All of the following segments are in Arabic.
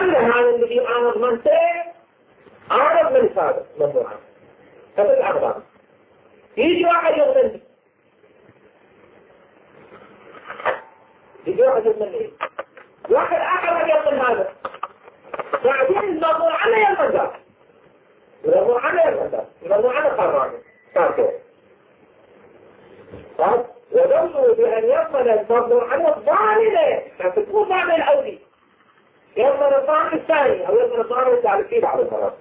هذا الذي عارض منطق عارض من سابق مجموعة ففي الأخبار يجي واحد يغني يجي واحد يغني واحد آخر يغني هذا بعدين الموضوع عنه يلمزع الموضوع عنه يلمزع الموضوع عنه قراني صارته وظلوا بأن يضمن الموضوع عنه الضامنة فتكون ضامن الأولي يضمن الضامن الثاني أو يضمن الضامن الثالثي بعض المرات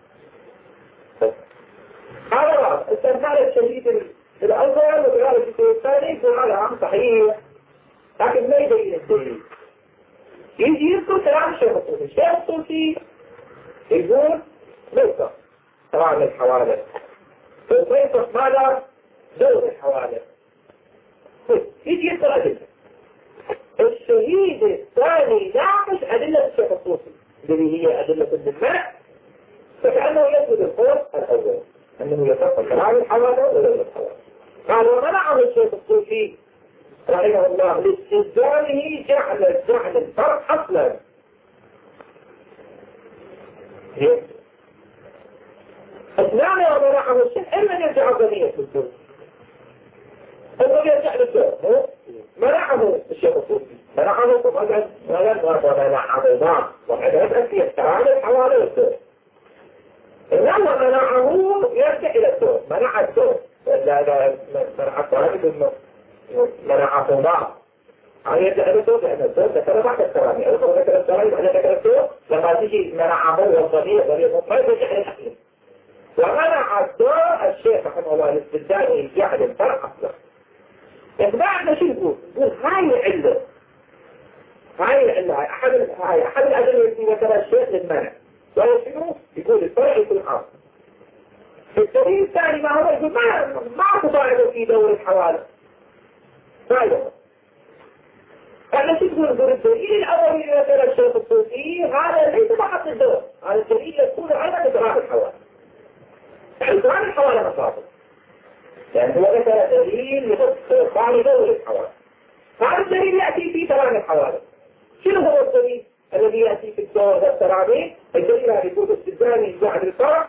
هذا بعض استنفار الشديد الأول وغير الشديد الثاني يكون هذا عام صحيح لكن ما يبين الدليل يجي يذكر كلام الشيخ الطوسي الشيخ الطوسي يقول نقطة طبعا الحوالي نقطة ماذا؟ دور الحوالي يجي يذكر أدلة الشهيد الثاني ناقش أدلة الشيخ الطوسي الذي هي أدلة الدماء فكأنه يثبت القول الأول أنه يتفق كلام الحوالي ودور الحوالي قال ومنعه الشيخ الطوسي رحمه الله لاستخدامه جعل الفرق أصلا أثناء ومنعه الشيخ إلا يرجع الضمير في الدور إلا يرجع للدور منعه الشيخ الطوسي منعه طبعا ومنعه بعض وحد أسأل يستعاد الحوالي والدور إنما منعه يرجع إلى الدور منع الدور لا منع الطالب منعه بعض يعني يرجع إلى الدور لأن الدور ذكر بعد الثواني أو ذكر الثواني بعد ذكر الدور لما تيجي منعه والضمير مطلق يرجع إلى الحقيقة ومنع الدور الشيخ رحمه الله الاستبدالي يجعل الفرق أصلا إخبارنا شو يقول؟ يقول هاي العلة أحد الأدلة التي ذكرها الشيخ للمنع وهو شنو؟ يقول الفرق يكون حاصل الدليل الثاني ما هو يقول ما تضاعف في دور الحوالي فايدة أنا شو يقول الدليل الأول اللي ذكر الشيخ الطوسي هذا ليس فقط الدور هذا الدليل يكون على إدراك الحوالي إدراك الحوالي مصادر يعني هو ذكر دليل يخص بعض دور الحوالي هذا الدليل يأتي في تمام الحوالي شنو هو الدليل الذي يأتي في الدور والترابي الدليل هذا يقول استدامي بعد الفرق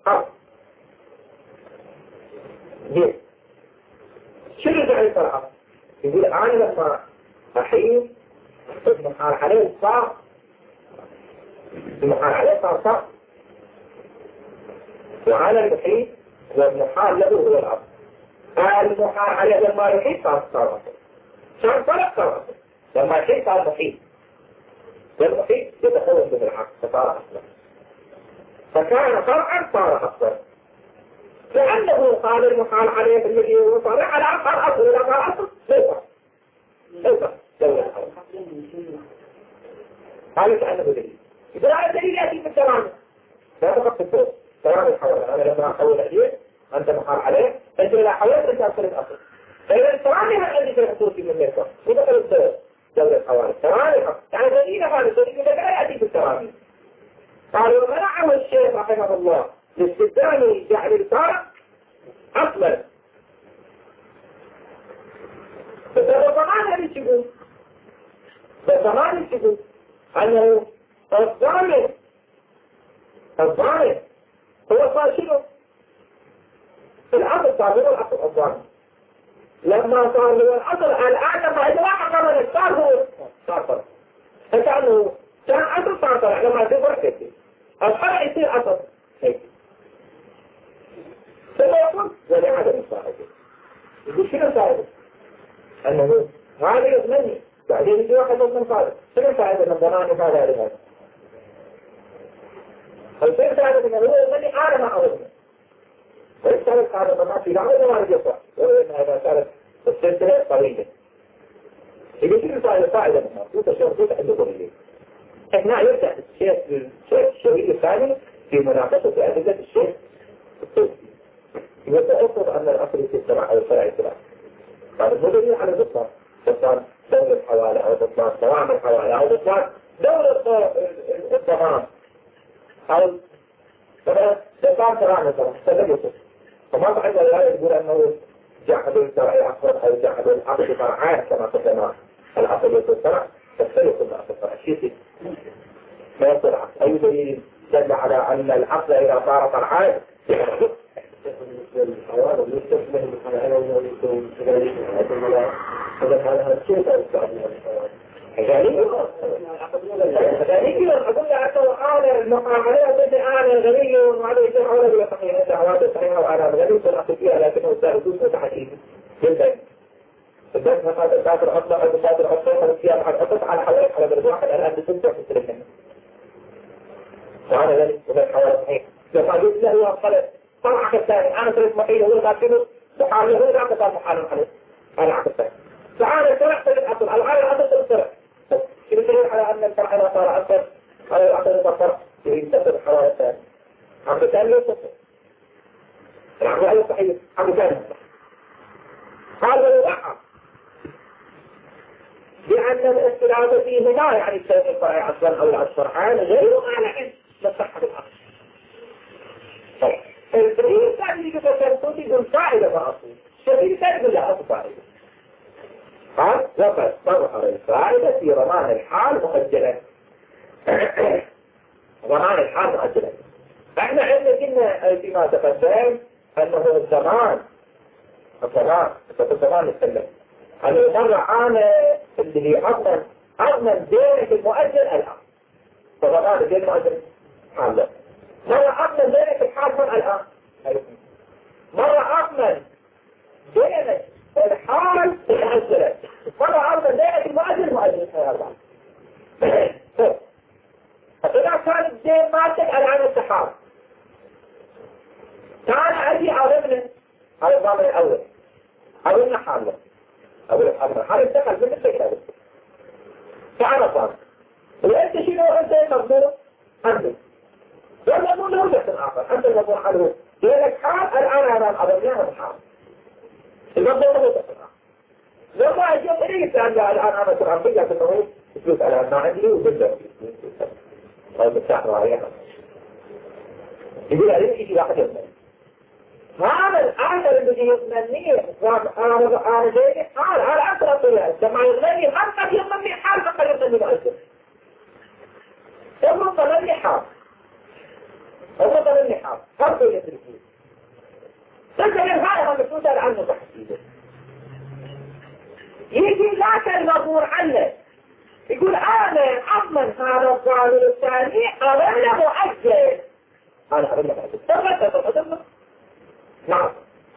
ليه شنو جعل الفرق يقول أنا لما أحيي المحال عليه صار المحال عليه صار وعلى المحيط والمحال له هو الأصل المحال عليه لما يحيط صار شان صار لما يحيط صار محيط والمحيط يتحول به العقل فصار أصلا فكان فرعا صار أصلا لأنه قال المحال عليه الذي هو صار على أصل إذا صار أصل ليس دولة قالوا كأنه دليل إذا هذا الدليل يأتي في التمام لا فقط في الدول تمام الحوالي أنا لما أحول عليه أنت محال عليه أنت إذا حولت أنت أصل الأصل فإذا التمام هذا الذي تحصل في الميركة ودخل الدول دولة الحوالي تمام يعني دليل هذا الدليل إذا لا يأتي في التمام قالوا منعه الشيخ رحمه الله لاستخدام جعل الفرق أصلا فزمان يقول أنه الظالم هو صار شنو؟ الأصل صار هو الأصل الظالم لما صار هو الأصل الآن لما إذا واحد قبل صار هو صار فكأنه كان أصل صار لما يصير كثير الفرع يصير أصل هيك فيقول ولعدم صاحبه يقول شنو صاحبه؟ أنه هذا يضمني بعدين يجي واحد من صاحبه شنو صاحبه من ضماني هذا لهذا الشيء صاحبه من هو يضمني أنا ما أضمني وإذا صارت هذا ما في لعبه ما رجع صح وإن هذا صارت السلسلة طويلة يقول شنو صاحبه منها يقول شيء عنده طويلة هنا يبدأ الشهيد الثاني في مناقشة أدلة الشيخ الطوسي يبدأ يفرض أن الأصل في السماء أو الفرع السماء بعد المدني على بطلان بطلان دولة الحوالي أو بطلان دوام الحوالي أو بطلان دولة الضمان أو بطلان ترى مثلا سبب يوسف فما بعد ذلك يقول أنه جعلوا الفرع أصلا أو جعلوا الأصل فرعان كما قلنا الأصل يوسف فرع تختلف الأصل فرع شيء ما يصل بدليل دل على أن الأصل إذا صار فرعان ذلك أقول أنا المقاملة بدي أنا غني وهذا يصير حوله بلا صحيح الدعوات الصحيحة وأنا غني والأصل فيها لكنه سأدوس متحكيم جدا الدرس هذا الدافر أصلا أو الدافر أصلا فيها مع الأصل على حوالي على درجة واحد الآن بتنتهي في السلسلة وأنا ذلك وغير حوالي صحيح لما قلت له هو خلص طبعا الثاني أنا صرت محيط هو غاشمه محاله هو لا تقال محاله عليه أنا عكس الثاني فأنا سرعت الأصل الآن الأصل سرعت كيف تدل على أن الفرع إذا صار أكثر على الأصل إذا صار ينتصر الحوالي الثاني عبد الثاني ينتصر العقل أيضا صحيح عبد الثاني هذا يضحى لأن الاستلامة فيه لا يعني الشيء الفرع أصلا أو الفرعان غير مانع لصحة الأصل طيب الدليل الثاني اللي كتبت يقول فائدة فأصل الشيء الثاني يقول لا أصل فائدة قال وقد صرح الفائدة في ضمان الحال مؤجلا ضمان الحال مؤجلا احنا عندنا فيما تقدم انه الزمان نتكلم انه مرة عانى اللي هي اضمن دينك المؤجل الان فضمان الدين المؤجل حال مرة اضمن دينك الحال من الان مرة اضمن دينك الحال مؤجلا مرة أرضا دائرة المؤجل هذا فإذا كان الدين ماتك الآن السحاب تعال أجي أعلمنا على الضامن الأول أعلمنا حالة حالة انتقل من السيئة تعال الضامن وأنت شنو أنت مضمون عنده والمضمون له جهة آخر أنت المضمون عنه دينك حال الآن أنا أعلمناها بحال المضمون له جهة آخر لما أجيب إليك أن الآن أنا ترعبية أنه يسلوك على ما عندي وبدأ طيب الساعة رأيها يقول عليك إيشي واحد يمنى هذا الآخر اللي يمنيه أنا جاي حال هذا أكثر طريقة لما يغني هم قد يمني حال فقد يمني مؤثر ثم ظلني حال فرق يتركيه تلك الهاي هم يسوسل عنه تحسيبه يجي ذاك المضمون عنه يقول أنا أضمن هذا الظالم الثاني أولا مؤجل أنا أولا مؤجل نعم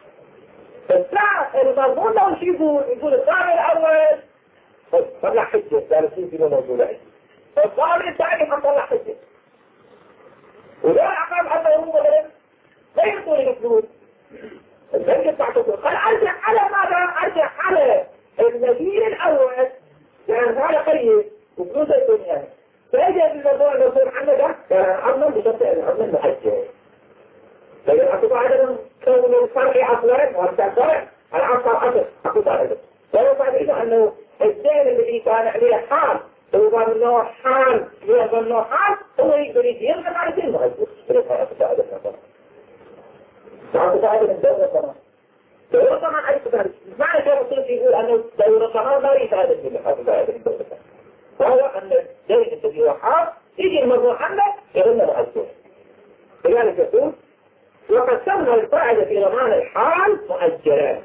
المضمون لو شي يقول الظالم الأول طلع حجة ثالثين في موضوع الظالم الثاني طلع حجة ولا أقام أنه هو مثلا لا يقول يقول الجنة تعتقد قال أرجع على ماذا أرجع على النذير الأول كان هذا قريب وفلوس الدنيا فأجل الموضوع عنه كان أمن بشرطة الأمن محجة لكن أقول عدد كون الفرق أصلا وأرجع فرق العصر أصل أقول عدد فهو بعد إذا أنه الدين الذي كان عليه حال هو ظن له حال يظن له حال هو يريد يرغب على دين محجة فليس أقول عدد أقول عدد الدولة كمان دورة طبعا أي سبب معنى كان الرسول يقول أنه دورة طبعا لا يريد هذا الدين وهو أن الدين الذي هو حار يجي الموضوع عنه يظن مؤجل لذلك يقول وقد سمى الفاعل في ضمان الحال مؤجلا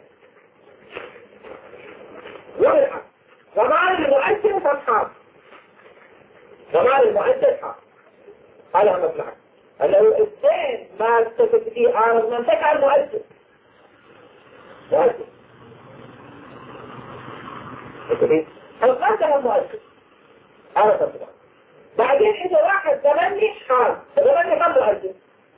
وبالحق ضمان المؤجل فالحال ضمان المؤجل حال على مصلحة أنه الدين ما تثبت فيه عارض من تفعل مؤجل القاتل المؤسس هذا تفضل بعدين إذا واحد تمني حال تمني حال مؤسس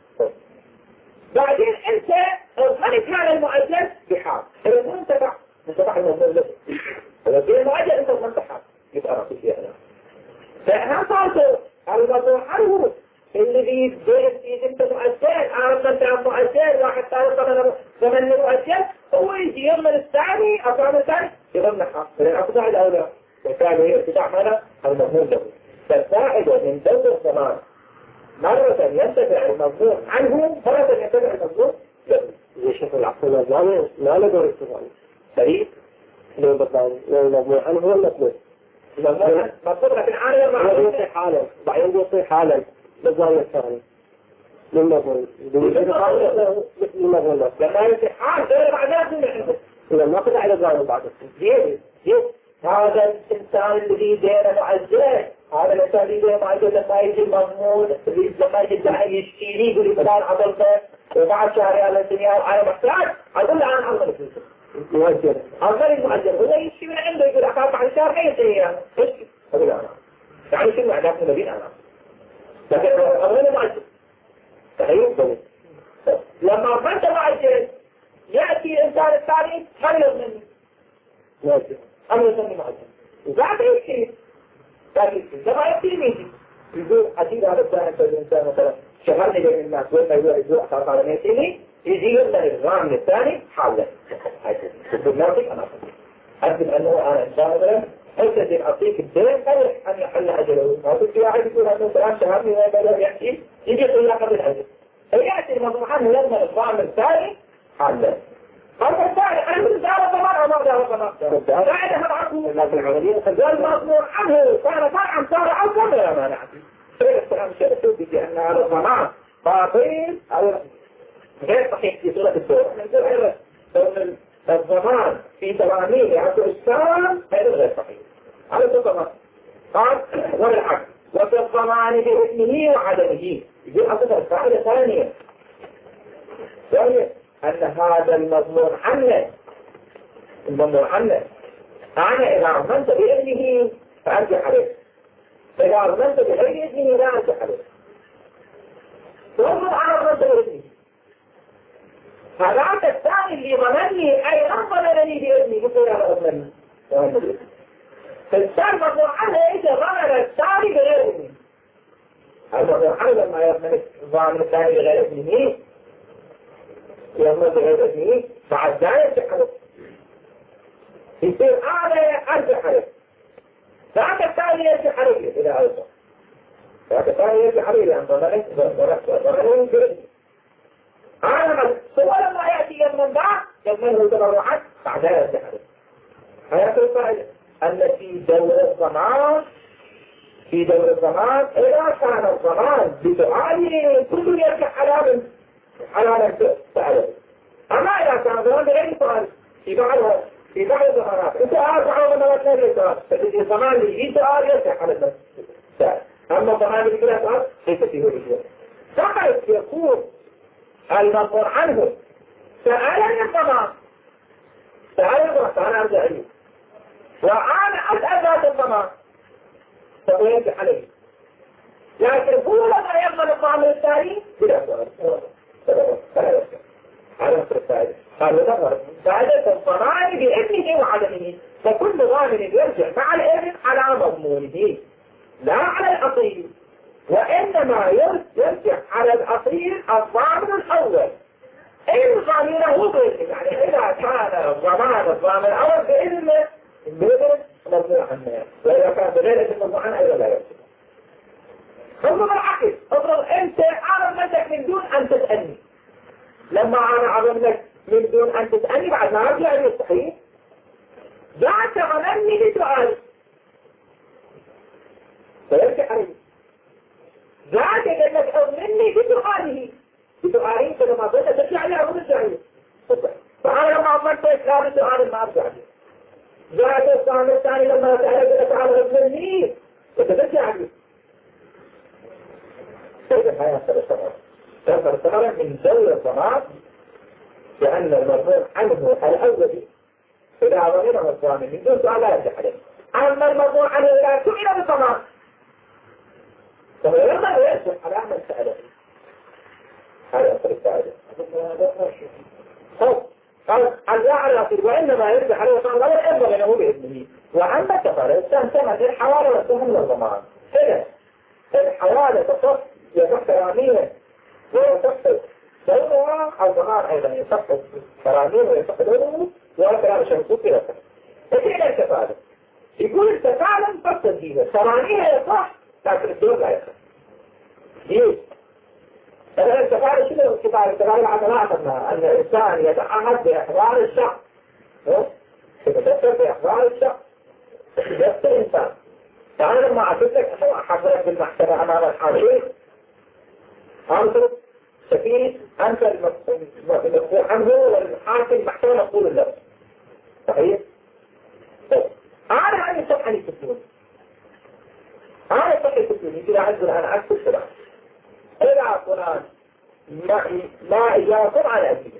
بعدين أنت غنيت هذا المؤسس بحال إذا مو انتفع الموضوع له إذا المؤسس أنت منتحل يبقى رأسي فيها أنا فأنا صارت الموضوع عنه اللي بيجي انت مؤسس عارف انت مؤسس واحد ثالث تمني مؤسس هو يجي يضمن الثاني أطعم الثاني يضمن حق لأن أقضاء الأولى وكان هي ارتداع ماذا؟ المضمون له فالفائدة من دور الزمان مرة ينتفع المضمون عنه مرة ينتفع المضمون له يشوف العقل الزمان لا لدور الزمان فريق لو المضمون عنه هو المطلوب المضمون مطلوب لكن عالم يوصي حالا بعدين يوصي حالا بالزاوية الثانية للمظلوم للمظلوم لما يتحال غير بعد ذلك إذا ما قطع على الزاوية بعد جيد هذا الإنسان الذي دينه معزز هذا الإنسان الذي دينه معزز لما يجي المضمون لما يجي الداعي يشتيني يقول لي فلان عضلته وبعد شهر على الدنيا وأنا محتاج أقول له أنا عضلت مؤجل غير المعجل ولا يشتي من عنده يقول أخاف بعد شهر ما ينتهي أنا اشتي أقول له أنا يعني شو معناه من الذين أنا لكن غير معجل تخيل لما فانت معجل يأتي الإنسان الثاني خلص مني مؤجل خلص مني معجل وبعد يشتي لكن لما يأتي ميجي يقول أكيد هذا الإنسان مثلا شغلني بين الناس وين ما يجوع أخاف على ما يأتيني يجي يبدأ الإجرام من الثاني حالا بالناسك أنا أكتب أنه أنا إنسان مثلا ألتزم أعطيك الدين غير أن يحل أجله ما قلت يا واحد يقول أنه فلان شهرني وين ما يحكي يجي يقول لك قبل الأجل فيأتي الموضوع عنه لما الإجرام من الثاني حالا هذا الثاني أنا كنت أعرف مرة ما أعرف مرة بعدها العقل الناس العملية المضمون عنه كان فرعا صار أفضل يا ما نعم السلام شرطه بأن هذا الضمان باطل أو غير صحيح في صورة الدور من الضمان في تضامين عبد الإسلام هذا غير صحيح على الضمان قال والعقل وفي الضمان بإثمه وعدمه يجب أصدر الفائدة ثانية وهي أن هذا المضمون عنه أنا إذا أضمنت بإذنه فأرجع عليه إذا أضمنت بغير إذنه لا أرجع عليه ثم أنا أضمنت بإذنه هذا الثاني اللي ضمنني أي ضمنني بإذنه قلت له أضمنني فالثاني مضمون عنه إذا ضمن الثاني بغير إذنه المضمون عنه لما يضمن الضامن الثاني بغير إذنه يضمن بغير إذنه بعد ذلك يرجع عليه يصير أنا أرجع عليه ذاك الثاني يرجع عليه إلى أيضا ذاك الثاني يرجع عليه لأن ضمنه بإذنه أنا لما يأتي يوم بعد يضمنه تبرعات بعدها يرجع عليه هذا الفائدة أن في دور الضمان إذا كان الضمان بسؤاله كل يرجع على من سأله أما إذا كان الضمان بغير سؤال في بعض الضمانات أنت أرجع من أولا للسؤال فالضمان اللي يجي سؤال يرجع على من سأل أما الضمان اللي بلا سؤال ليس فيه رجوع فقط يكون المضمون عنه سألني الضمان فأنا أرجع عليه وأنا أسأل ذات الضمان فأرجع عليه لكن هو لما يضمن الضمان الثاني بلا سؤال فلا يرجع على نفس الفائدة قالوا ظهر فائدة الضمان بإذنه وعدمه فكل ضامن يرجع مع الإذن على مضمونه لا على الأصيل وإنما يرجع على الأصيل الضامن الأول إن ضامنه بإذن يعني إذا كان الضمان الأول بإذن مضمون عنه وإذا كان بغير إذن مضمون عنه أيضا لا يرجع ثم بالعكس افرض أنت عرضتك من دون أن تسألني لما أنا عرضتك من دون أن تسألني بعد ما أرجع لي الصحيح ذاك غنمني لسؤالي فيرجع عليه ذاك قال لك أغنمني بسؤالي فلما بدأت ترجع لي أغنم الجاهل فأنا لما أمرت إسلام السؤال ما أرجع لي ذاك الصحيح الثاني لما سألت تعالى أغنمني فترجع لي كيف هذا الثمرة من دور الضمان لأن المضمون عنه الأول إذا ضمنه الضامن من دون سؤال لا يرجع عليه أما المضمون عنه إذا سئل بالضمان فهو يرضى ويرجع على من سأله هذا أصل الفائدة قال لا على الأصيل وإنما يرجع عليه وصال الله يرضى لأنه بإذنه وأما كفر استهتمت الحوالة والسهم للضمان إذا الحوالة تصف يصف كرامية ويصف دورها أو ضمان أيضا يصف كرامية ويصف دورها وكرام شمسوك يصف فكيف الكفالة يقول الكفالة مفصل جيدة كرامية يصح لكن الدور لا يصح ليه؟ إذا الكفالة شنو الكفالة العملاء أن الإنسان يتعهد بإحضار الشخص يتذكر بإحضار الشخص يتذكر الإنسان يعني لما أعطيتك أحضرك بالمحكمة أمام الحاكم أنت سفيه أنت المسؤول عنه والحاكم محكمة مقبول اللفظ صحيح؟ أنا عندي صفحة للتسليم أنا صفحة للتسليم إذا عندنا أنا أكتب سبعة إذا فلان ما إجابة على أجيب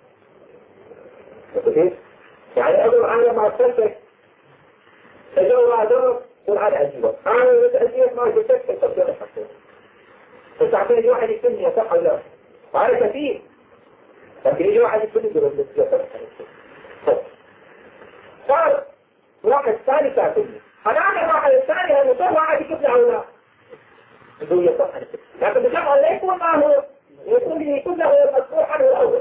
يعني أقول أنا ما أتفلت أجاوب أدرس قل على أجيبه أنا أجيب ما أجيبك تبدأ الحقيقة بس عشان يجي واحد يكتبني يصح ولا لا وأنا كثير لكن يجي واحد يكتبني يقول لك صار واحد ثاني كاتبني أنا أعرف واحد الثاني هذا صار واحد يكتبني أو لا يقول يصح لكن بشرط لا يكون ما هو يكون له المذكور عنه الأول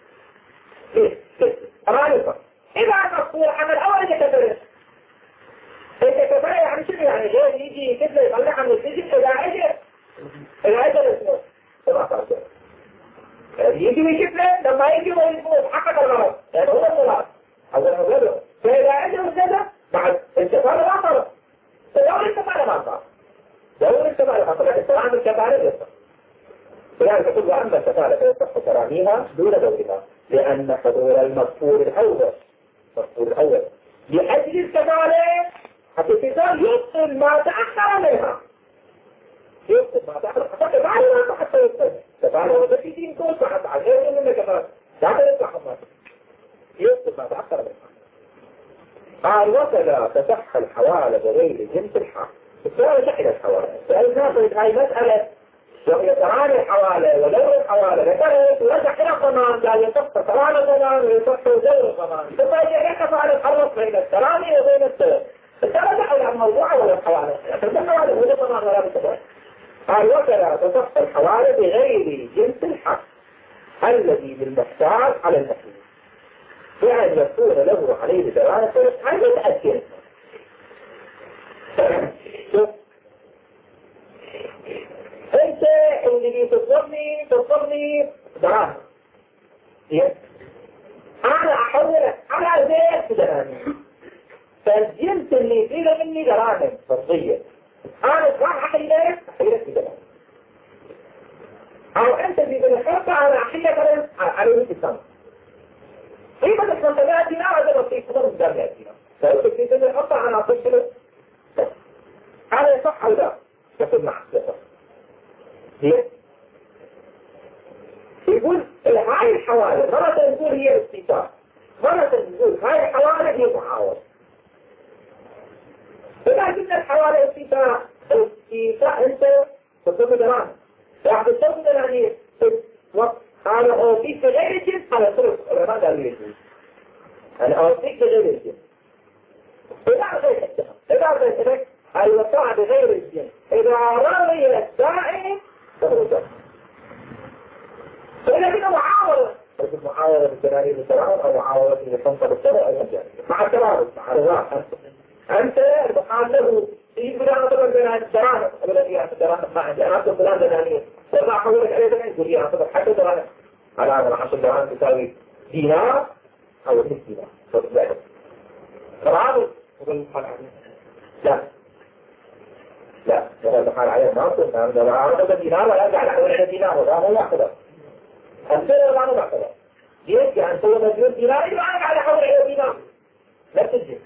رأيك إذا المذكور عنه الأول يتكبر يتكبر يعني شنو يعني جاي يجي كده يطلع عن السجن إذا أجل اسمه 17 يجي ويكتله لما يجي ويقول حقق الغلط يعني هو الغلط هذا الغلط فإذا أجل وزده بعد انتفاع الآخر فلو انتفاع الآخر لو انتفاع الآخر لكن طبعا الكبارة يصح فلذلك تقول أما الكفالة فيصح تراميها دون دورها لأن حضور المذكور الأول لأجل الكفالة حتى يبطل ما تأخر عليها يبطل ما تأخر حتى بعد ما حتى يبطل كفالة وذكي دين كل حتى عشان من الكفالة لا يصح ما يبطل ما تأخر عليها قال وكذا تصح الحوالة بغير جنس الحال السؤال شحن الحوالة السؤال ناخذ هاي مسألة لو يتعاني الحوالة ودور الحوالة لكن يرجع إلى الضمان قال يصف تراني الضمان ويصف دور الضمان ثم يجب على الحرص بين التراني وبين السلام الترجع إلى الموضوع ولا الحوالة لكن الحوالة هو الضمان ولا بالتبع قال وكذا تصف الحوالة بغير جنس الحق الذي بالمحتاج على النفس بأن يكون له عليه دلالة عن يتأكد انت اللي تصرني دراهم انا احولك على زيت دراهم فالجنس اللي فيه مني دراهم فرضية انا راح احيلك بدراهم او انت اللي بالحرقة انا احيلك على الاسلام قيمة الخمسمائة دينار هذا بسيط خضر الجامعة دينار فلو تكتب الحرقة انا اعطيك هذا يصح او لا يصح معك يصح يقول هاي الحوالة مرة نقول هي استيطاء مرة نقول هاي الحوالة هي محاولة إذا قلنا الحوالة استيطاء انت تصف دراهم واحد تصف دراهم أنا أعطيك غير الجنس على طرق العلماء قالوا الجنس أنا أعطيك غير الجنس إذا أعطيك الوقاع بغير الجنس إذا رضي السائل فهو جنس فإذا كده معاورة معاورة بالجنائي بالسلام أو معاورة بالحنطة بالسلام أو الجنائي مع الترابط مع الرواح أنت المحال له يجب أن أعتبر بين الدراهم الذي يعطي الدراهم ما عندي أنا أعتبر فلان دنانية ترضى أحولك عليه دنانية يقول لي أعتبر حتى دراهم على هذا العشر دراهم تساوي دينار أو 6 دينار ترابط لا هذا المحال عليه ناصر أنا أعتبر دينار ولا أجعل أحول دينار ولا هو يعتبر أنتظر معنا معتبر يجب أن تكون مجهول دينار يبقى أنا على حول عليه دينار لا تجي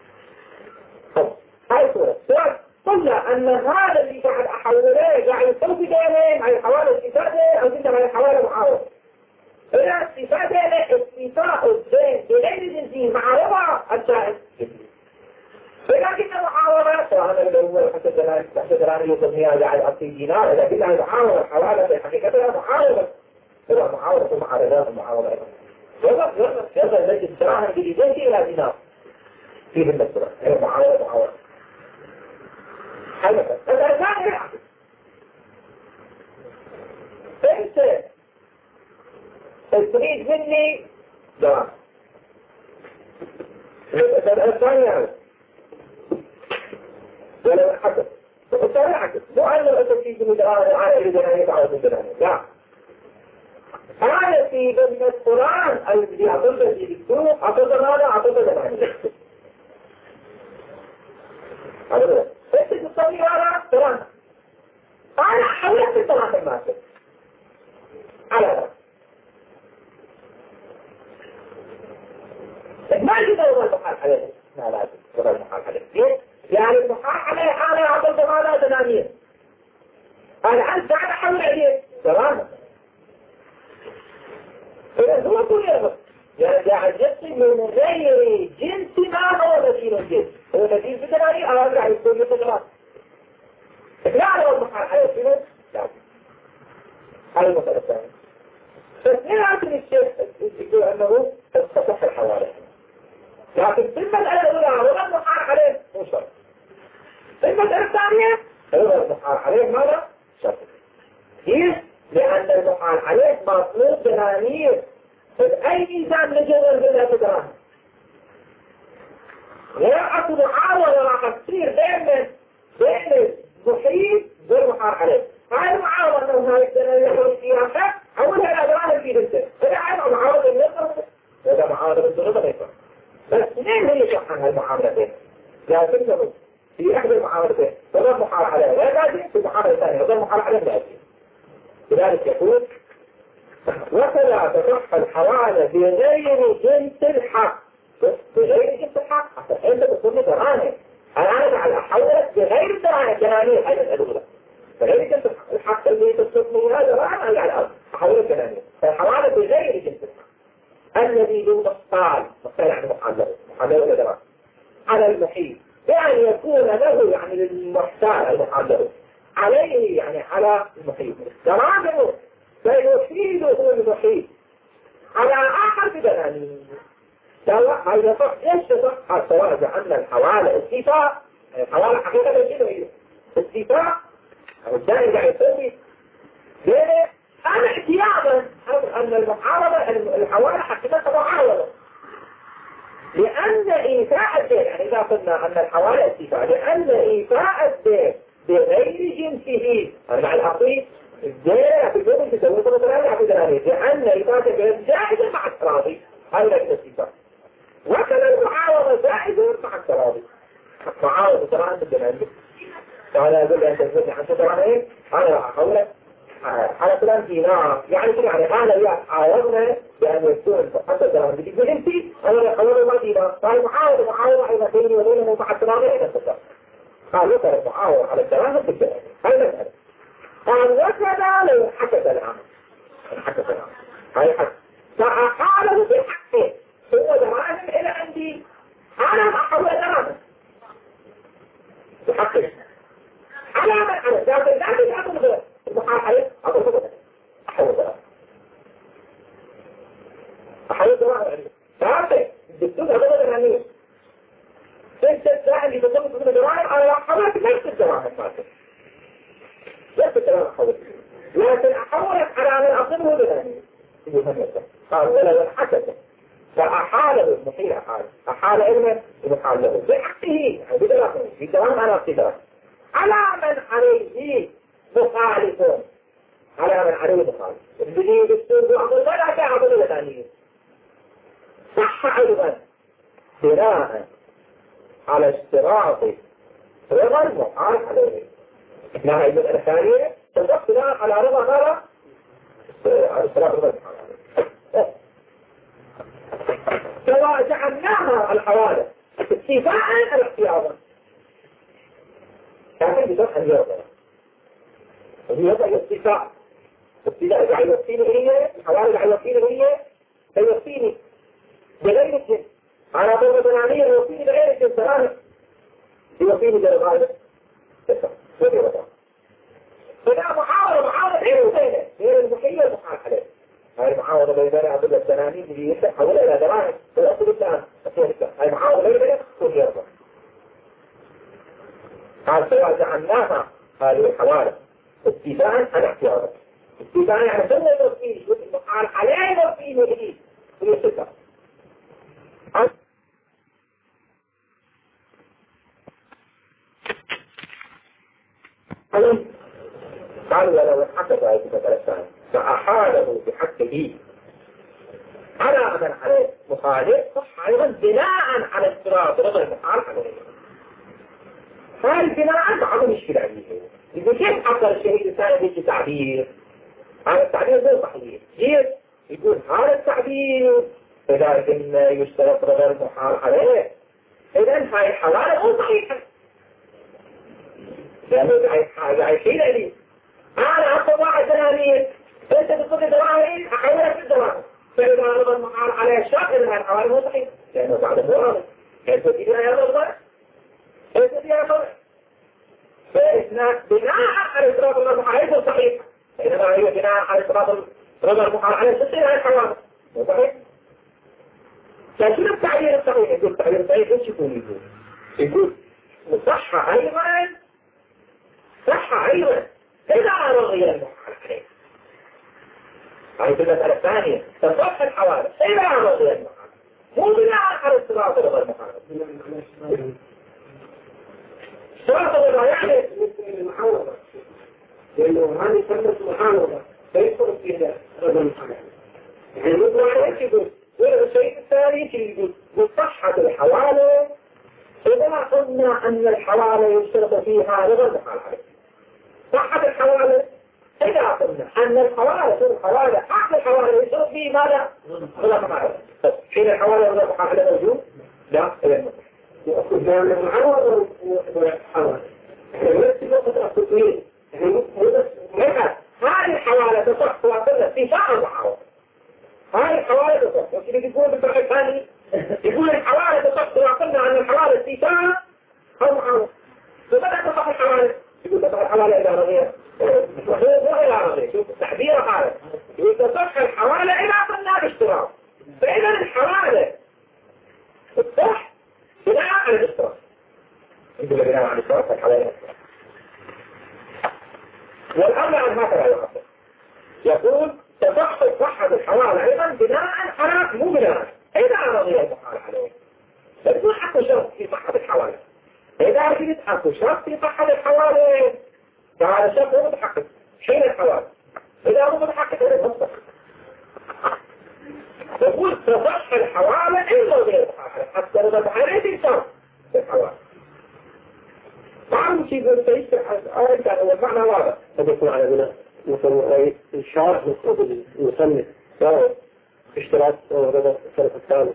هاي صورة قلنا أن هذا اللي قاعد أحوله قاعد يصوت دينين على حوالي استفادة أو تنتم على حوالي معاوضة إذا استفادة استفاء الدين بغير الجنسين مع ربع الجائز فإذا كنا معاوضة سواء اللي هو حتى دراني يوصلني قاعد أعطي دينار إذا كنا معاوضة حوالي في حقيقتها معاوضة تبقى معاوضة ومعارضات ومعاوضة أيضا يظل نجد دراهم بالإيدين إلى دينار فيه المسرح هي معاوضة حلقة هذا ثاني العقل انت تريد مني دراهم الثاني ولا الحكم الثاني الحكم مو أنه أنت تريد مني دراهم وعلى دراهم يتعوض من دراهم لا هذا في ضمن القرآن الذي يعطل في السوق عطل هذا عطل دراهم هذا بس التصوير هذا ترانا أنا حولت الثلاثة الماسك على ذلك. ما يجب أن المحال عليه ما لازم غير المحال عليه ليه؟ يعني المحال عليه أنا أعطي ضمانات دنانية أنا أنت على حول عليه تمام فإذا هو كل يوم يعني عجبت من غير جنس ما هو نزيل الجنس هو نزيل في دنانية أنا أرجع يكون يتجرى لا على المحال عليه فيه لا هذا المسألة الثانية فاثنين عشان الشيخ يقول أنه تصح الحوالي لكن في المسألة الأولى هو المحال عليه مو شرط في المسألة الثانية هو المحال عليه ماذا؟ شرط كيف؟ لأن المحال عليه مطلوب دنانير فأي إنسان نجد منها تدراهم لا أكو معاولة راح تصير بين المحيط والمحال عليه هاي المعاولة أنه هاي الدنانير يحول فيها حق أولها الأدراهم في بنته فإذا عايزة معاولة النظر وإذا معاولة بالنظر يفعل بس ليه هي شرح عن هالمعاملتين؟ لكنه في أحد المعاملتين وضع محال عليه لا لازم في المعاملة الثانية وضع محال عليه لازم لذلك يقول وفلا تصح الحوالة بغير جنس الحق بغير جنس الحق حتى أنت تقول لي دراهم أنا على أحولك بغير دراهم جنانية هذه الأدولة بغير جنس الحق اللي تصدني هذا دراهم أنا على الأرض أحولك جنانية فالحوالة بغير جنس الحق الذي له مقال يعني محلل ولا دراهم على المحيط بأن يكون له يعني للمحتال المحلل عليه يعني على المحيط دراهم فيفيده المحيط على آخر بدناني سواء ما يصح ايش يصح سواء بأن الحوالة استيفاء الحوالة حقيقة شنو استيفاء أو الدائم قاعد يسوي ليه؟ أنا احتياطا أن المحاربة الحوالة حقيقة معاولة لأن إيفاء الدين يعني إذا قلنا أن الحوالة استيفاء لأن إيفاء الدين بغير جنسه مع الأصيل الدين في الجنس تسوي مثلا في دلالة لأن إيفاء الدين جائزة مع التراضي هذا الاستيفاء وكذا المعاوضة جائزة مع التراضي معاوضة ترى أنت الدلالة تعالى أقول لي أنت تقولي عن ترى إيه أنا أحولك على فلان دينار يعني كده يعني أنا عاوضنا بأن يكون حتى الدرهم بتقول أنت أنا أحوله ما دينار طيب معاوضة أيضا بيني وبينه مع التراضي أيضا تقدر قالوا ترى معاوضة على الدرهم بالدرهم هاي مسألة قال وكذا لو حدث الأمر حدث الأمر هاي حدث فأحاله بحقه هو دراهم إلى عندي أنا أحول دراهم بحقه على من أنا لكن لا تأخذ غير المحال عليه أحول دراهم أحول دراهم عليه فهذا الدكتور هذا دراهم تنسى الدراهم اللي بتضمن تقول دراهم أنا أحولك نفس الدراهم مالك نفس الدراهم أحولك لكن أحولك على من أصله دراهم قال ولا حدث فأحاله المحيل أحال علمه المحال له بحقه بدراهم بدراهم أنا أقتدر على من عليه مخالفون على من عليه مخالف الجديد السوق وعمل ولا تعمل ثانيين صح أيضا بناء على اشتراط رضا المحال عليه إنها أيضا الثانية الوقت بناء على رضا ماذا؟ اشتراط رضا المحال عليه سواء جعلناها الحوالة استيفاء الاختيارا لكن بشرح اليوضة اليوضة الاستيفاء الاستيفاء إذا يوفيني هي الحوالة إذا يوفيني هي فيوفيني بغير الجنس على ضربة ثانية يوفيني بغير الجنس ثانية يوفيني بغير الجنس فده معاوضة غير المحية المحال عليه هاي المعاوضة بيننا عبد الثانيين اللي يحولها إلى دراهم في الأصل الثاني هاي معاوضة بيننا كل يرضى قال سواء جعلناها هذه الحوالة استيفاء عن اختيارك استيفاء يعني ثم يوفيني المحال عليه يوفيني به هي صفة قالوا ولو حدث هذه الثانية فأحاله بحقه على من عليه مخالف صح أيضا بناء على اضطراب رضا المحال عليه هاي البناء ما عنده مشكلة عليه يقول كيف حصل الشهيد الثاني بيجي تعبير هذا التعبير غير صحيح التعبير لكن يشترط غير محال عليه. إذن هاي الحوالة مو صحيحة. لأنه هاي حيلة أنا أقول واحد دنانير أنت بتقول دراهم أحولك الدراهم فإذا رضى المحال عليه الشرط إذن هاي الحوالة مو صحيحة لأنه بعد مو راضي كيف تديها يا رضا؟ كيف تديها يا رضا؟ فإثناء بناء على إصراف الله المحال صحيح إنما هي بناء على إصراف رضا المحال عليه تصير هاي الحوالة مو صحيح؟ لكن التعبير الصحيح يقول التعبير الصحيح ايش يقول صح ايضا اذا رضي المحال عليه هاي المسألة الثانية تصح الحوادث اذا رضي المحال مو بناء على الصراط رضا المحال الصراط رضا يعني المحاولة لانه هذه كلمة محاولة فيدخل فيها رضا المحال يعني يقول عليك يقول والشيء الثاني يقول بصحة الحوالة إذا قلنا أن الحوالة يشترط فيها رضا المحال عليه صحة الحوالة إذا قلنا أن الحوالة حق الحوالة يشترط فيه ماذا؟ رضا المحال عليه حين الحوالة رضا المحال عليه موجود؟ لا إذا يأخذ بين المحاولة والحوالة نفس الوقت أخذ فيه هذه الحوالة تصح وأقلت في شاء المحاولة هاي الحوالة تصح لكن يقول بالبعض الثاني يقول الحوالة تصح وقلنا عن الحوالة استيفاء أو محاولة فبدأ تصح الحوالة يقول تصح الحوالة إلى رغية هو إلى رغية شوف التحبير قال يقول تصح الحوالة إلى قلنا باشتراك فإذا الحوالة تصح بناء على الاشتراك يقول بناء على الاشتراك الحوالة والأمر عن هكذا يقصد يقول تصح صحة الحوالة أيضا بناء على مو بناء إذا رضي المحال عليه فإذا حق شرط في صحة الحوالة إذا رجلت حق شرط في صحة الحوالة فهذا الشرط هو متحقق حين الحوالة إذا هو متحقق إذا تصح يقول تصح الحوالة إذا رضي المحال حتى رضي المحال في شرط في الحوالة طبعا شيء يقول سيشتح هو المعنى واضح قد يكون على بناء مثل الشارع المسمى اشتراك رضا الطرف الثالث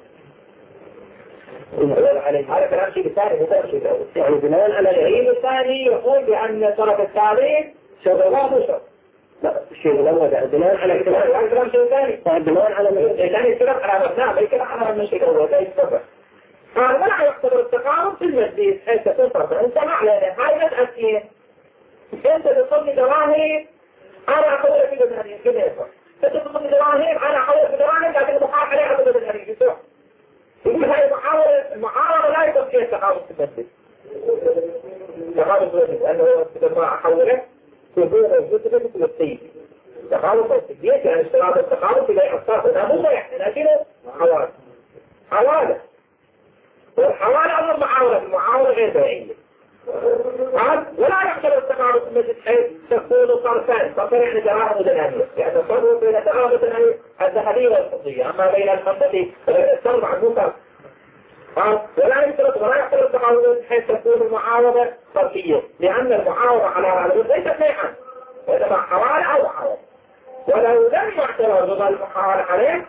هذا كلام شيء ثاني يعني بناء على الدليل الثاني يقول بأن الطرف الثالث شرط مو شرط لا الشيء الأول بناء على كلام شيء ثاني بناء على الثاني يتفق على مبنى بل كده على من شيء أول لا يتفق قال ولا يعتبر التقارب في المسجد حيث تصرف انت معلنة هاي مسألتين انت تصلي دراهم انا اقول في الدنيا كده يفعل انت تصلي دراهم انا اقول في دراهم لكن المحاول عليه عبد الدنيا يسوع يقول هاي المعارضة لا يكون فيها تقارب في المسجد تقارب في المسجد لانه لما احوله يقول الجزء في الطيب تقارب في المسجد يعني اشتراط التقارب في لا يحصل ده مو ضيح لكنه حوالة والحوالة أمر المعاولة غير بيعية ولا يحصل التقارب في المسجد حيث تكون طرفان يعني دراهم ودنانية يعني الفرق بين دراهم ودنانية الذهبية والفضية أما بين الخمسة السبع الموسى ولا يحصل التقارب حيث تكون المعاوضة طرفية لأن المعاوضة على هذا ليست بيعا وإنما حوالة أو معاوضة ولو لم يعتبر رضا المحاول عليه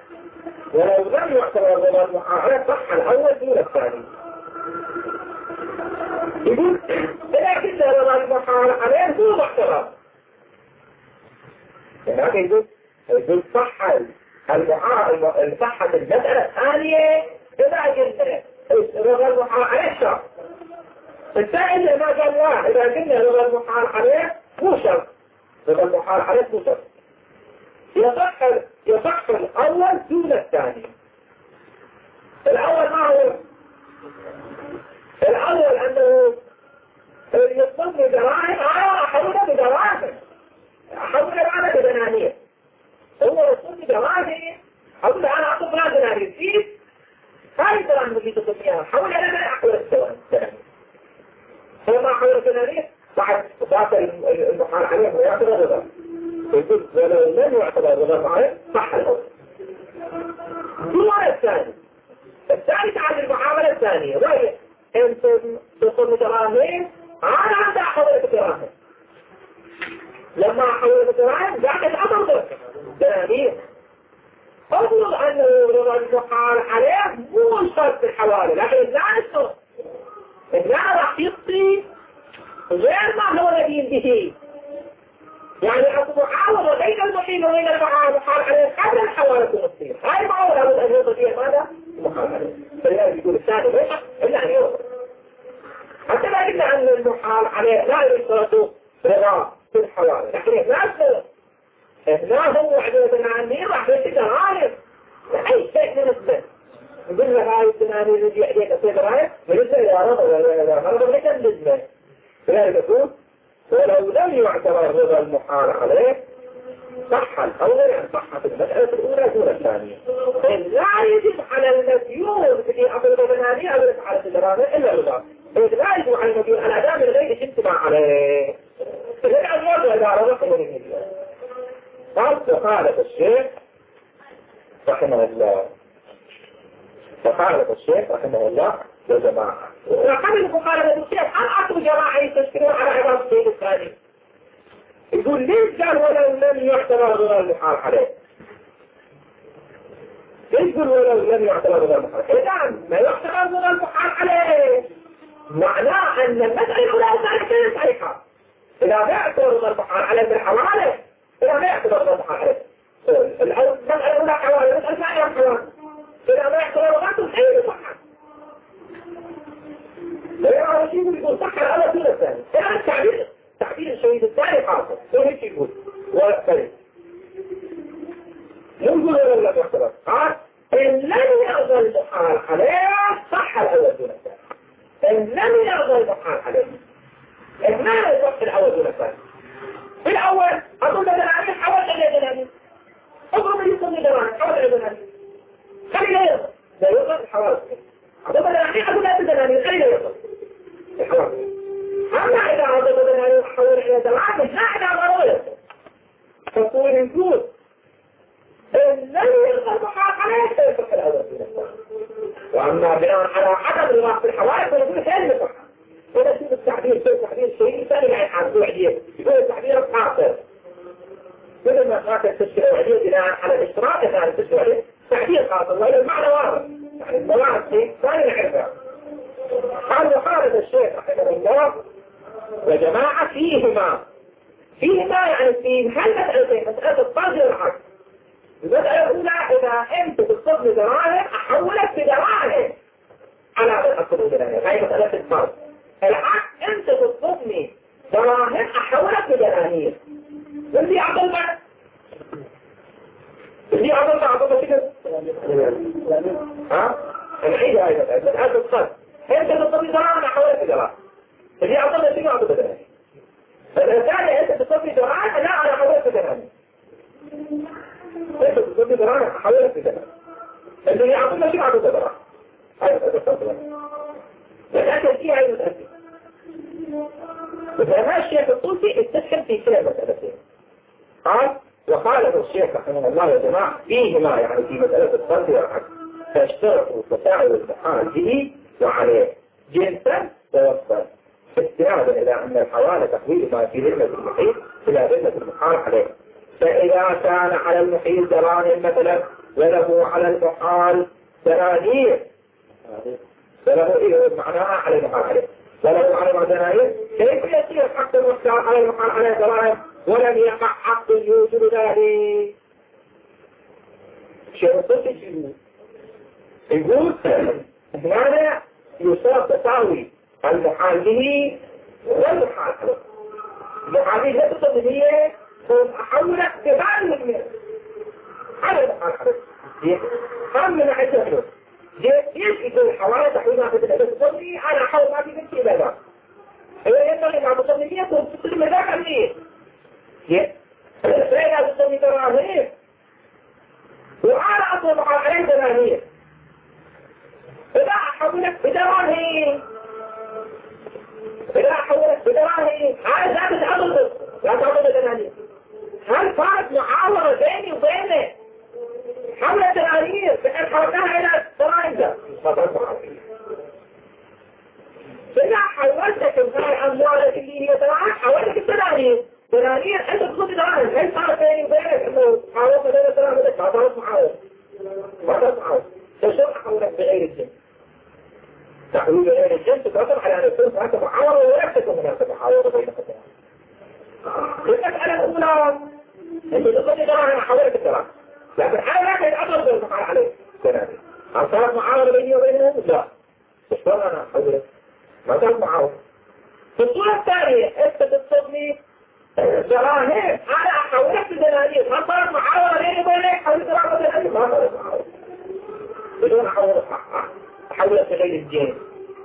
صح الأول دون الثاني يقول لكن رضا المحاول عليه هو محترم لكن يقول صح صحة المسألة الثانية إذا قلت رضا المحاول عليه شرط الثاني ما قال لا إذا قلنا رضا المحاول عليه مو شرط رضا المحاول عليه مو شرط يصح الأول دون الثاني الأول ما هو الأول أنه يصدر دراهم أحولها بدراهم أحولها بعد بدنانية هو يصدر دراهم أقول أنا أعطي فلان دنانية فيه هاي الدراهم اللي تصدقيها حولها لنا أحول الدنانية فما أحول الدنانية بعد ذات المحال عليه ويعتبر رضا يقول ولو لم يعتبر رضا عليه صح الأول دون الثاني تعال المعاملة الثانية وهي انت تصل دراهم انا عندي احولك دراهم لما احولك دراهم قاعد اتعطل دنانير أفضل أنه رضا المحال عليه مو شرط الحوالي، لكن إذن إذن راح يقضي غير ما هو ندين به. يعني أكو معاوضة بين المحيل وبين المحال عليه قبل الحوالي تصير. هاي معاوضة لابد أن يوضع فيها ماذا؟ المحال عليه. فلذلك يقول الثاني ليش؟ إلا أن يوضع. حتى لا قلنا أن المحال عليه لا يشترط رضا في الحوالي، لكن هنا هو عدوة عني راح يصير غالب لأي شيء من السن. نقول له هاي الثاني الذي يعديك أصير غالب ولسه إذا رضا ولا إذا رضا لكن لزمه. لذلك يقول ولو لم يعتبر رضا المحال عليه صح الأول يعني صحة المسألة الأولى دون الثانية. لا يجب على المديون في أصل الثانية أو على الدراهم إلا رضا. لا يجب على المديون الأداء من غير اجتماع عليه. فهي الوضع إذا رضا خير من الله. قال فقالة الشيخ رحمه الله وجماعة وقبل مقالة الشيخ هل أعطوا جماعة يستشكرون على عباد السيد الثاني يقول ليش قال ولو لم يعتبر رضا المحال عليه؟ ليش يقول ولو لم يعتبر رضا المحال عليه؟ إذا ما يعتبر رضا المحال عليه معناه أن المسألة الأولى كانت صحيحة. إذا ما يعتبر رضا المحال عليه بالحوالي إذا ما يعتبر رضا المحال عليه المسألة الأولى حوالي المسألة الثانية حوالي إذا ما يعتبر رضا الحيل صحة. لا شيء يقول صح الأول دون الثاني. الآن تعبير الشهيد الثاني حاصل. هيك يقول وفريق. يقول ولا لا يعتبر. قال إن لم يرضى المحال عليه صح الأول دون الثاني. إن لم يرضى المحال عليه إن ما يصح الأول دون الثاني. في الأول أقول لنا العمل حاول أن يدناني. أضرب يصني دناني حاول أن يدناني. خلي لا يرضى. لا يرضى الحوالي. أضرب لنا أقول لا يدناني خلي لا يرضى. أما إذا عضبنا أن يحول إلى دمعات لا إذا ضرورة فقول نقول إن لم يلغى المحاق عليه سيفق الأول في نفسه. وأما بناء على عدم الواقع في الحوائط فنقول خير المحاق. هذا شيء التعبير شيء ثاني يعني عن وعدية يقول التعبير القاصر كل ما قاطع تشكيل وعدية بناء على الاشتراك الثاني تشكيل وعدية تعبير قاصر وإلى المعنى واضح يعني المواعظ شيء ثاني نعرفها. قال وقال الشيخ رحمه الله وجماعة فيهما يعني في هالمسألتين مسألة الطرد والعقد. المسألة الأولى إذا أنت تصدر دراهم أحولك بدراهم على الأصل الدراهم هاي مسألة الطرد. العقد أنت تصدني دراهم أحولك بدراهم واللي أعطل بعد كده ها؟ العيد هاي مسألة الطرد انت تصدي دراهم أحولك بدراهم اللي أعطل شيء أعطل بدراهم فالثاني انت تصدي دراهم لا أنا أحولك بدراهم انت تصدي دراهم أحولك بدراهم اللي يعطل شيء أعطل بدراهم هاي مسألة الطرد لكن فيها هاي مسألة فما الشيخ الطوسي استشكل في كلا مسألتين. قال وقال الشيخ رحمه الله يا جماعة فيهما يعني في مسألة الطرد والعقد فاشترطوا تفاعل المحال به وعليه جنسا ووصفا استنادا إلى أن الحوالة تحويل ما في ذمة المحيط إلى ذمة المحال عليه. فإذا كان على المحيط دراهم مثلا وله على المحال دنانير وله إيه معناها على المحال عليه وله على دنانير كيف يصير حق المحتال على المحال عليه دراهم ولم يقع حق يوجد ذلك؟ شيء مصطفى يقول هنا يصاب تساوي المحال به والمحال عليه. المحال به لا تصدق هي أحولك ببعض من على المحال عليه هم من ناحية الفلوس ايش يقول الحوالي تحويلها في التصدي أنا أحاول ما في بنتي إلى ذا هي ينبغي مع تصديقية تصدق من ذاك النية فإذا تصدق دراهم وعلى أصل محال عليه دراهم إذا أحولك بدراهم هذا لا تتعرض دنانير هل صارت معاورة بيني وبينه حول دنانير بأن حولناها إلى دراهم ده إذا حولتك هاي أموالك اللي هي دراهم حولتك دنانير أنت تصدي دراهم هل صارت بيني وبينك أنه حاولت بين دراهم لك لا صارت معاورة انت تقول لي ترى انا حولت الدراهم، لكن انا لا اتعرض بالمحال عليه السنابي. هل صارت معاورة بيني وبينهم؟ لا. شلون انا احولت؟ ما صارت معاورة. في الصورة الثانية انت تتصدني دراهم، انا حولت دنانير، ما صارت معاورة بيني وبينك، حولت دراهم دنانير، ما صارت معاورة. بدون حولت غير الجنس.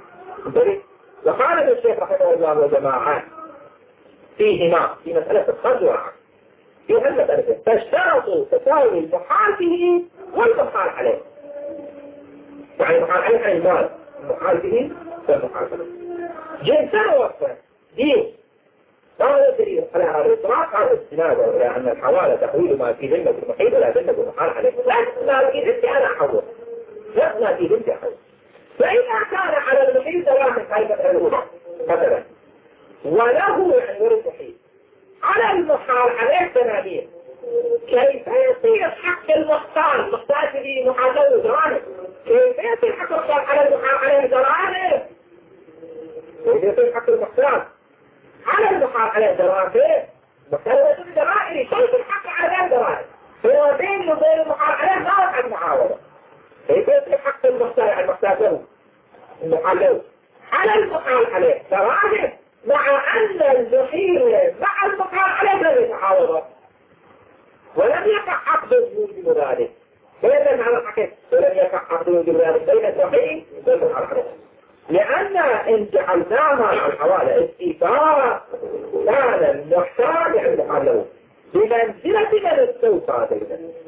وقال الشيخ رحمه الله وجماعه فيهما في مسألة الصرف والعقد في هالمسألة فاشترطوا تساوي المحال به والمحال عليه. يعني المحال عليه عن المال، المحال به والمحال عليه جنسا ووصفا دين. هذا دليل على هذا الإطلاق على الاستناد إلى أن الحوالة تحويل ما في ذمة المحيط إلى ذمة المحال عليه. لا في ذمتي أنا أحول، لا في ذمتي أحول. فإذا كان على المحيط دراهم هيبة الأولى مثلا وله يعني ورد محيط على المحال عليه دنانير، كيف يصير حق المحتاج به محاله دراهم؟ كيف يصير حق المحتاج على المحال عليه دراهم؟ كيف يصير حق المحتاج على المحال عليه دراهم؟ محتاج يصير دراهم، كيف الحق على دراهم؟ هو بين وبين المحال عليه ما وقع المعاورة. كيف يصير حق المحتاج على المحتاج له المحال على المحال عليه دراهم، مع أن المحيل مع المحال عليه لا يتعاوض ولم يقع عقد يوجب ذلك. بين على الحقيقة ولم يقع عقد يوجب ذلك بين المحيل والمحال عليه، لأن إن جعلناها على الحوالة استيفاء كان المحتاج عند حاله بمنزلة من السوطاتين،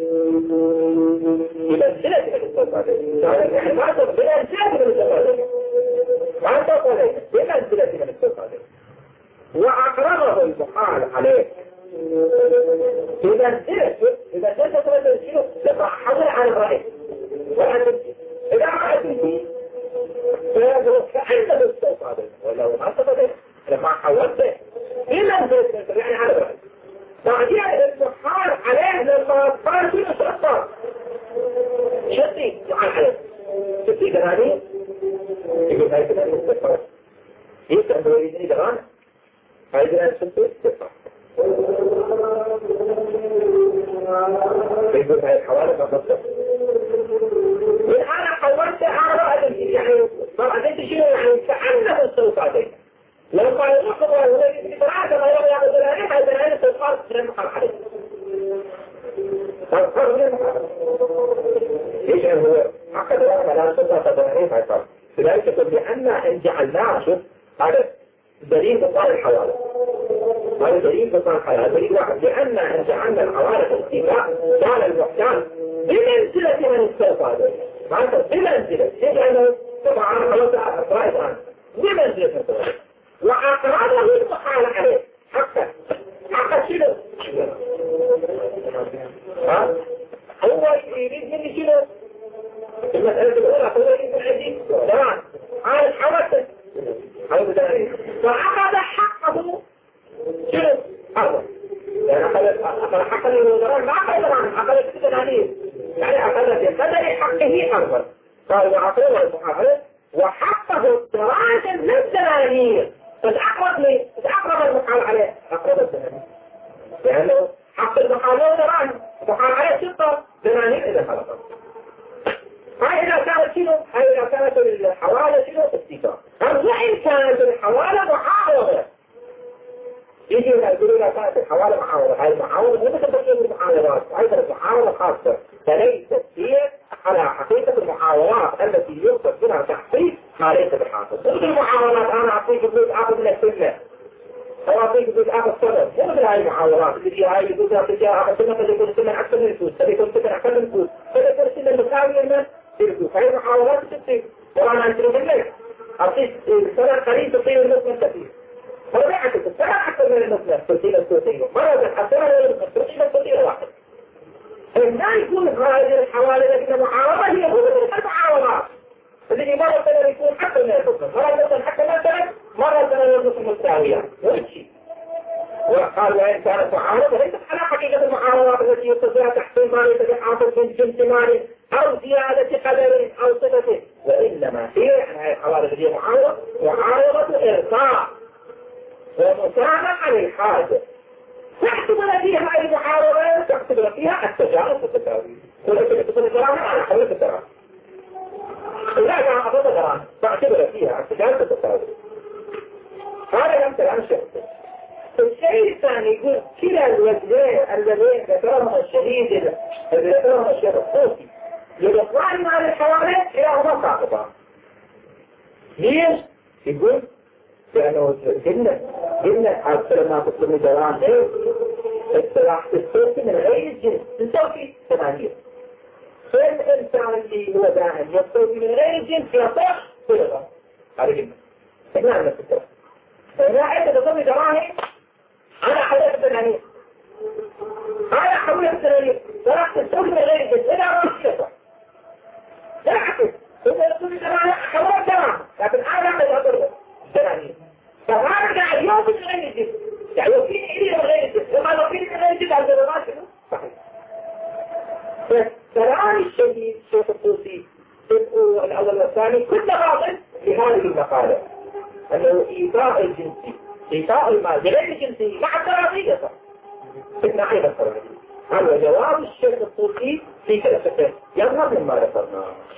بمنزلة من السوطاتين، يعني ما تقول بمنزلة من السوطاتين، ما تقول بمنزلة من السوطاتين، وأقرره المحال عليه بمنزلة إذا كنت تقول تبقى حضر عن الرأي وأن إذا رأيت فيه فيقول كأنه السوطاتين ولو ما تقول لما حولته بمنزلة يعني على الرأي بعدين المحال عليه لما صار فيه شرطة شتي محال عليه شتي دناني يقول هاي دناني استفار يسأل هو يدني دنان هاي دناني شتي استفار يقول هاي الحوالة ما بطل أنا حولت أعرض يعني بعدين تشيله يعني كأنه السلطاتين لو قال يخطب ويقول بطرعات ما يرغي عن الدلالين هاي دلالين تلقار من المحال عليه تلقار من المحال عليه ليش هو عقد واحد لا تلقى دلالين هاي صار لذلك يقول بأن إن جعلناه شوف هذا دليل بطال الحوالة هذا دليل بطال الحوالة دليل واحد لأن إن جعلنا الحوالة استيفاء قال المحتاج بمنزلة من السلطة معناته بمنزلة يجعله طبعا خلاص رأيت عنه بمنزلة من السلطة وأقرأنا المحال عليه حقا شنو هو يريد مني شنو المسألة الأولى هو يريد من عندي تمام عايز حوالته فأخذ حقه شنو أرضه يعني أخذ حقا للوزراء ما أخذ عنه أخذ الدنانير يعني أخذ بقدر حقه أرضه قال وعطوه المحاولة وحقه الدراجة للدنانير فأقرب المحال عليه أقرب الدنانير لأنه حق المحالة دراهم المحال عليه ستة دنانير إذا خلقه هاي إذا كانت شنو؟ هاي إذا كانت الحوالة شنو؟ استيفاء وإن كانت الحوالة محاولة يجي يقولوا إذا كانت الحوالة محاولة هاي المحاولة مو مثل بقية المحاولات أيضا المحاولة خاصة فليست هي على حقيقة المحاولات التي يقصد منها تحقيق ما ليس بالحاصل مثل المحاولات أنا أعطيك فلوس أخذ من السنة أو أعطيك فلوس أخذ سنة مو مثل هاي المحاولات اللي هاي يقول أعطيك أخذ سنة قد يكون سنة أكثر من الفلوس قد يكون سنة أكثر من الفلوس قد يكون سنة مساوية من الفلوس هاي المحاولات تصير وأنا أنتري منك أعطيك سنة قريب تصير المسلم كثير فلا يعكس السنة أكثر من المسلم ترتيب الثلاثية مرة الحسنة ولا ترتيب الثلاثية واحد لا يكون هذه الحوالي لكن المعارضة هي هو المعارضات اللي مرة سنة يكون حتى من المسلم مرة سنة حتى مثلا مرة سنة المسلم مستاوية ويمشي وقال وإن كانت معارضة ليست على حقيقة المعارضات التي يستطيع تحصيل مالي تحصل من جنس مالي أو زيادة قدر أو صفة وإنما هي هذه الحوالي التي هي معارضة إرقاء ومساعدة عن الحاجة تحتمل فيها المحاولة، تحتمل فيها التجارب والتساوي. ولكن تكون الجرائم على حول التجارب. لا جرائم أفضل جرائم تعتبر فيها التجارب والتساوي. هذا يمثل عن الشيء. الشيء الثاني يقول كلا الوجهين الذين ذكرهما الشديد الذي ذكرهما الشيخ الصوفي لإطلاع مع الحوالات كلاهما ساقطان. ليش؟ يقول لأنه قلنا أكثر ما تسمي جرائم اصطلاح الصوفي من غير الجنس الصوفي ثمانية. فالإنسان اللي هو داعم يصوفي من غير الجنس يصح صلغة. هذا قلنا. احنا نفس الكلام. فإذا عدت تصمي جرائم أنا حولت الثانية. أنا حولت الثانية. صلاح الصوفي من غير الجنس. إذا ما يصح. لا أعكس. إذا تصمي جرائم حولت جرائم. لكن أنا أعمل أضربه. الثانية. فهذا قاعد يوصل من غير الجنس. يعني يوفيني إلي من غير الجنس. لما يوفيني من غير الجنس على الجرائم شنو؟ صحيح. فالآن الشديد الشيخ الطوسي الأول والثاني كل باطل في هذه المقالة أنه إيطاء الجنسي إيطاء المال بغير الجنسي مع التراضي يصح في الناحية التراضي. هذا جواب الشيخ الطوسي في كلمتين يظهر مما ذكرناه.